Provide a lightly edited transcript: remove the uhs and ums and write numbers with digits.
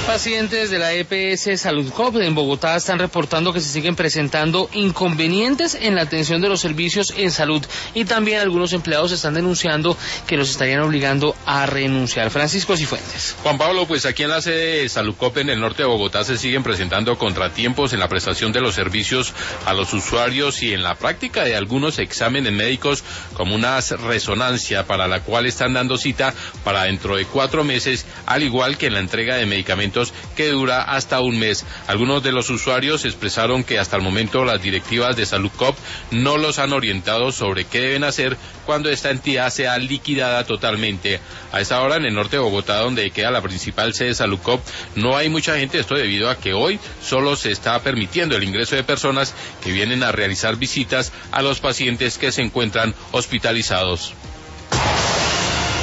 Pacientes de la EPS Saludcop en Bogotá están reportando que se siguen presentando inconvenientes en la atención de los servicios en salud y también algunos empleados están denunciando que los estarían obligando a renunciar. Francisco Cifuentes. Juan Pablo, pues aquí en la sede de Saludcop en el norte de Bogotá se siguen presentando contratiempos en la prestación de los servicios a los usuarios y en la práctica de algunos exámenes médicos como una resonancia para la cual están dando cita para dentro de 4 meses, al igual que en la entrega de medicamentos que dura hasta un mes. Algunos de los usuarios expresaron que hasta el momento las directivas de Saludcop no los han orientado sobre qué deben hacer cuando esta entidad sea liquidada totalmente. A esta hora en el norte de Bogotá, donde queda la principal sede de Saludcop, no hay mucha gente, esto debido a que hoy solo se está permitiendo el ingreso de personas que vienen a realizar visitas a los pacientes que se encuentran hospitalizados.